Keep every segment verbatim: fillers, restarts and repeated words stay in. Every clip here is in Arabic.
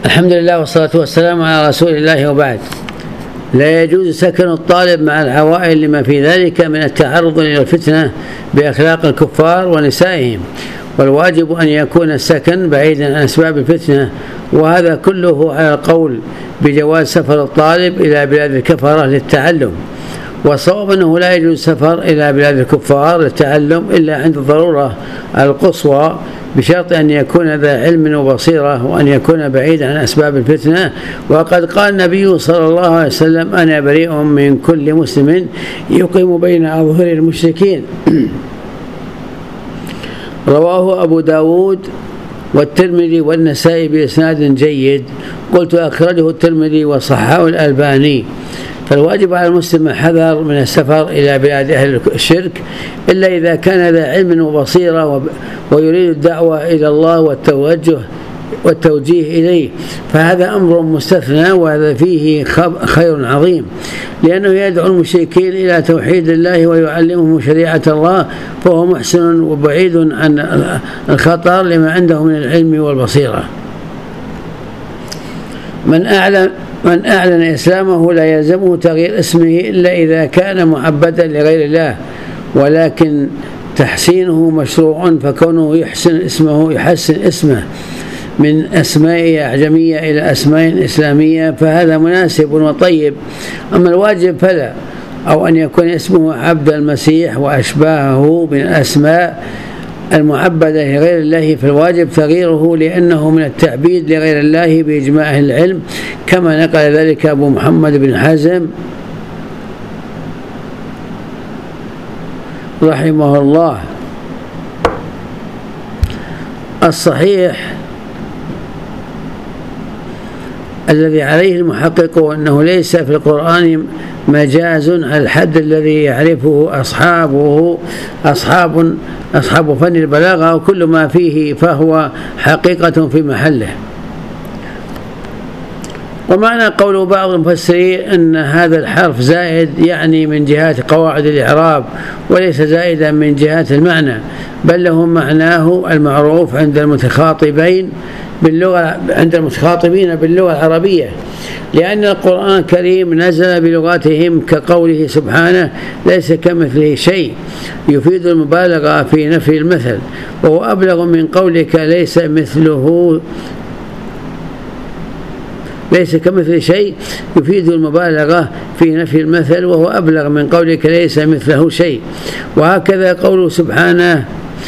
الحمد لله والصلاة والسلام على رسول الله، وبعد. لا يجوز سكن الطالب مع العوائل لما في ذلك من التعرض إلى الفتنة بأخلاق الكفار ونسائهم، والواجب أن يكون السكن بعيدا عن أسباب الفتنة، وهذا كله على القول بجواز سفر الطالب إلى بلاد الكفرة للتعلم. والصواب أنه لا يجوز السفر إلى بلاد الكفار للتعلم إلا عند الضرورة القصوى، بشرط أن يكون ذا علم وبصيرة، وأن يكون بعيدا عن أسباب الفتنة. وقد قال النبي صلى الله عليه وسلم: أنا بريء من كل مسلم يقيم بين أظهر المشركين. رواه أبو داود والترمذي والنسائي بإسناد جيد. قلت أخرجه الترمذي وصححه الألباني. فالواجب على المسلم الحذر من السفر إلى بلاد أهل الشرك، إلا إذا كان ذا علم وبصيرة ويريد الدعوة إلى الله والتوجه والتوجيه إليه، فهذا أمر مستثنى، وهذا فيه خير عظيم، لأنه يدعو المشركين إلى توحيد الله ويعلمهم شريعة الله، فهو محسن وبعيد عن الخطر لما عنده من العلم والبصيرة. من أعلن من أعلن إسلامه لا يلزمه تغيير اسمه إلا إذا كان معبدا لغير الله، ولكن تحسينه مشروع، فكونه يحسن اسمه يحسن اسمه من أسماء أعجمية إلى أسماء إسلامية فهذا مناسب وطيب. أما الواجب فلا، أو أن يكون اسمه عبد المسيح وأشباهه من الأسماء المعبدة لغير الله، فالواجب تغييره، لأنه من التعبيد لغير الله بإجماع أهل العلم، كما نقل ذلك أبو محمد بن حزم رحمه الله. الصحيح الذي عليه المحقق أنه ليس في القرآن مجاز على الحد الذي يعرفه أصحابه أصحاب أصحاب فن البلاغة، وكل ما فيه فهو حقيقة في محله. ومعنى قول بعض المفسرين أن هذا الحرف زائد يعني من جهة قواعد الإعراب، وليس زائدا من جهة المعنى، بل له معناه المعروف عند المتخاطبين باللغة عند المتخاطبين باللغة العربية، لأن القرآن الكريم نزل بلغاتهم، كقوله سبحانه: ليس كمثله شيء، يفيد المبالغة في نفي المثل، وهو أبلغ من قولك ليس مثله ليس كمثل شيء، يفيد المبالغة في نفي المثل، وهو أبلغ من قولك ليس مثله شيء. وهكذا قوله سبحانه: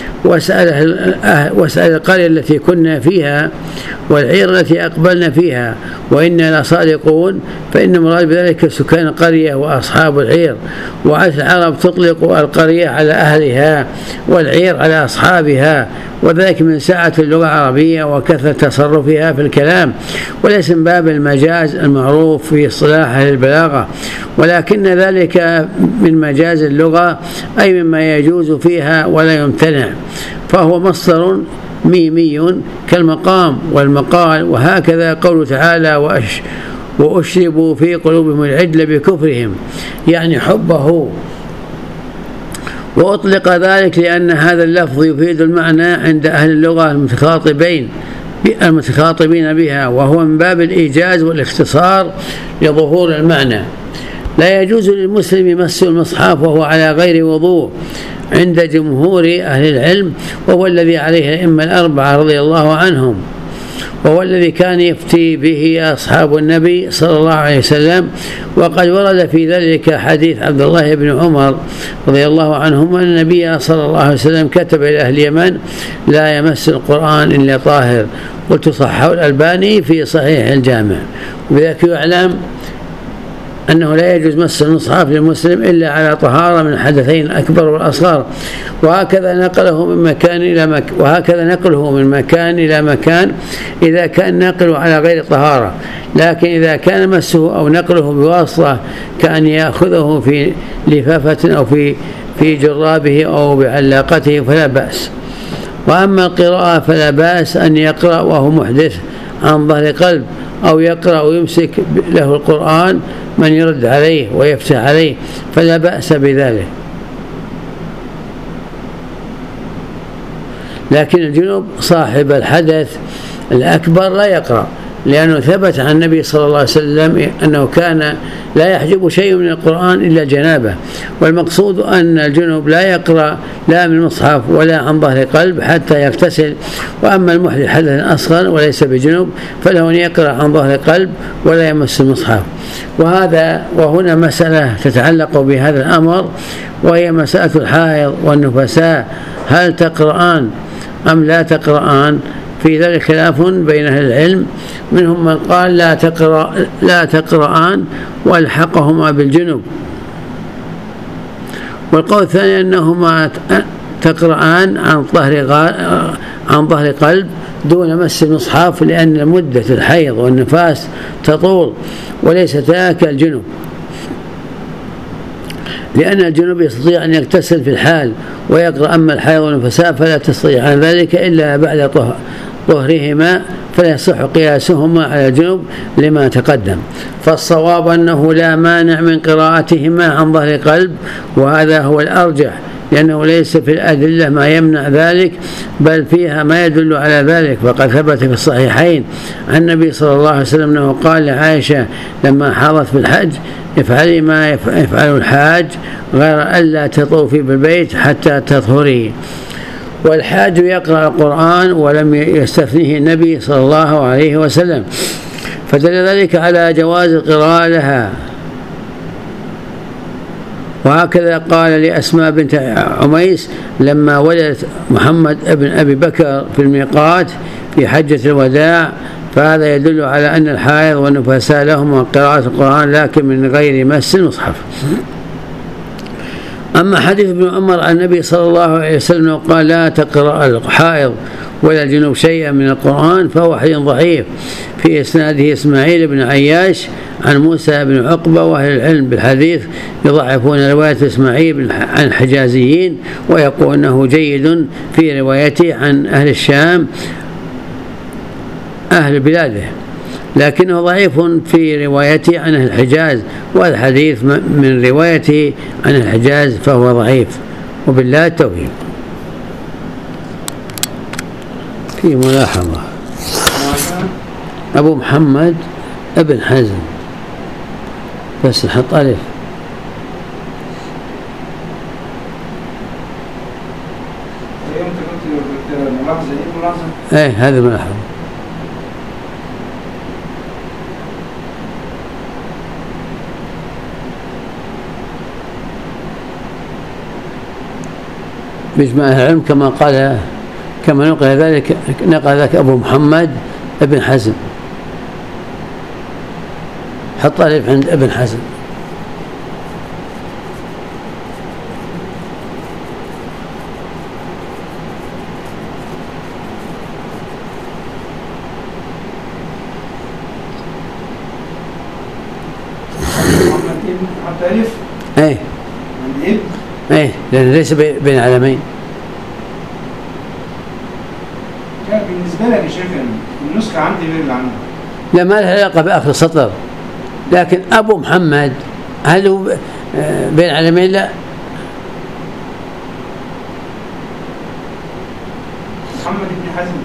واسأل القرية التي كنا فيها والعير التي أقبلنا فيها وإنا لصادقون، فإن المراد بذلك سكان القرية وأصحاب العير. وعادة العرب تطلق القرية على أهلها والعير على أصحابها، وذلك من سعة اللغة العربية وكثرة تصرفها في الكلام، وليس من باب المجاز المعروف في اصطلاح أهل البلاغة، ولكن ذلك من مجاز اللغة، أي مما يجوز فيها ولا يمتنع، فهو مصدر ميمي كالمقام والمقال. وهكذا قوله تعالى: وأش وأشربوا في قلوبهم العجل بكفرهم، يعني حبه. وأطلق ذلك لأن هذا اللفظ يفيد المعنى عند أهل اللغة المتخاطبين المتخاطبين بها، وهو من باب الإيجاز والاختصار لظهور المعنى. لا يجوز للمسلم مس المصحف وهو على غير وضوء عند جمهور أهل العلم، وهو الذي عليه الأئمة الأربعة رضي الله عنهم، وهو الذي كان يفتي به أصحاب النبي صلى الله عليه وسلم. وقد ورد في ذلك حديث عبد الله بن عمر رضي الله عنهما أن النبي صلى الله عليه وسلم كتب إلى أهل اليمن: لا يمس القرآن إلا طاهر. قلت صححه الألباني في صحيح الجامع. وبذلك يعلم أنه لا يجوز مس المصحف للمسلم إلا على طهارة من الحدثين الأكبر والأصغر، وهكذا نقله من مكان إلى مكان وهكذا نقله من مكان إلى مكان إذا كان نقله على غير طهارة. لكن إذا كان مسه أو نقله بواسطة كأن يأخذه في لفافة أو في في جرابه أو بعلاقته فلا بأس. وأما القراءة فلا بأس أن يقرأ وهو محدث عن ظهر قلب، أو يقرأ ويمسك له القرآن من يرد عليه ويفتح عليه، فلا بأس بذلك. لكن الجنوب صاحب الحدث الأكبر لا يقرأ، لأنه ثبت عن النبي صلى الله عليه وسلم أنه كان لا يحجب شيء من القرآن إلا الجنابة، والمقصود أن الجنوب لا يقرأ لا من المصحف ولا عن ظهر قلب حتى يغتسل. وأما المحدث حدثا أصغر وليس بجنوب فله أن يقرأ عن ظهر قلب ولا يمس المصحف. وهذا وهنا مسألة تتعلق بهذا الأمر، وهي مسألة الحائض والنفساء، هل تقرآن أم لا تقرآن؟ في ذلك خلاف بين أهل العلم، منهم من قال لا تقرأ لا تقرآن والحقهما بالجنوب، والقول الثاني أنهما تقرآن عن ظهر عن ظهر قلب دون مس المصحف، لأن مدة الحيض والنفاس تطول وليست كالجنوب، لأن الجنوب يستطيع أن يغتسل في الحال ويقرأ، أما الحيض والنفساء فلا تستطيع عن ذلك إلا بعد طهرهما، فلا يصح قياسهما على الجنوب لما تقدم. فالصواب أنه لا مانع من قراءتهما عن ظهر قلب، وهذا هو الأرجح، لأنه ليس في الأدلة ما يمنع ذلك، بل فيها ما يدل على ذلك. فقد ثبت في الصحيحين عن النبي صلى الله عليه وسلم أنه قال لعائشة لما حاضت في الحج: افعلي ما يفعل الحاج غير ألا تطوفي بالبيت حتى تطهري. والحاج يقرأ القرآن ولم يستثنيه النبي صلى الله عليه وسلم، فدل ذلك على جواز القراءة لها. وهكذا قال لأسماء بنت عميس لما ولدت محمد ابن أبي بكر في الميقات في حجة الوداع، فهذا يدل على أن الحائض والنفساء لهم قراءة القرآن لكن من غير مس المصحف. أما حديث ابن عمر عن النبي صلى الله عليه وسلم قال لا تقرأ الحائض ولا الجنوب شيئا من القرآن، فهو حديث ضعيف في إسناده إسماعيل بن عياش عن موسى بن عقبة، وأهل العلم بالحديث يضعفون رواية إسماعيل عن الحجازيين ويقول أنه جيد في روايته عن أهل الشام أهل بلاده، لكنه ضعيف في روايته عن أهل الحجاز، والحديث من روايته عن الحجاز فهو ضعيف، وبالله التوفيق. في ملاحظة: أبو محمد ابن حزم، بس نحط ألف. ايه هذا ملاحظة. بإجماع العلم كما قال كما نقل ذلك نقل ذلك أبو محمد ابن حزم. حط ألف عند ابن حزم. حط ألف. ايه عند ايه لأن ليس بين علمين. بالنسبة لك يا شيخ النسخة عندي غير اللي عندك. لا، ما لها علاقة بآخر السطر، لكن أبو محمد هل هو بين علمين؟ لا. محمد بن حزم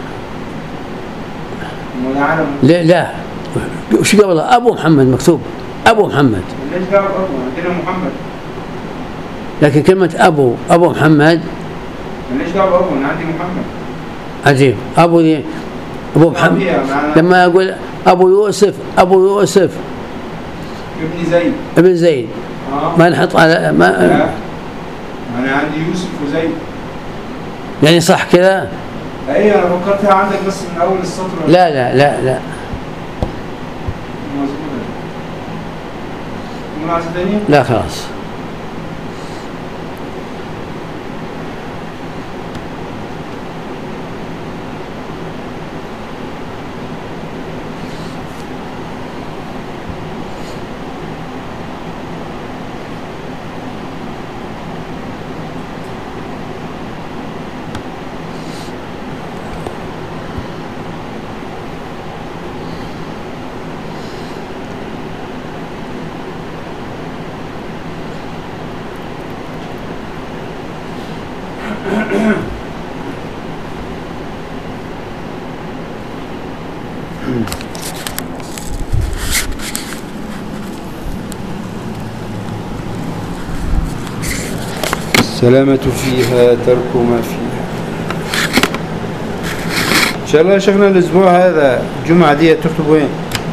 ولا علم؟ لا لا، وش قبله؟ أبو محمد مكتوب أبو محمد. ليش قال أبو؟ عندنا محمد. لكن كلمة أبو أبو محمد. ليش قال أبو؟ أنا عندي محمد. عجيب. أبو دي أبو محمد لما أقول أبو يوسف أبو يوسف ابن زيد ابن زيد آه. ما نحط على ما لا. أنا عندي يوسف وزيد يعني صح كذا؟ أي أنا فكرتها عندك بس من أول السطر. لا لا لا لا مظبوط. ملاحظة ثانية؟ لا خلاص. السلامة فيها ترك ما فيها. إن شاء الله يا شيخنا الأسبوع هذا الجمعة دي تكتب وين؟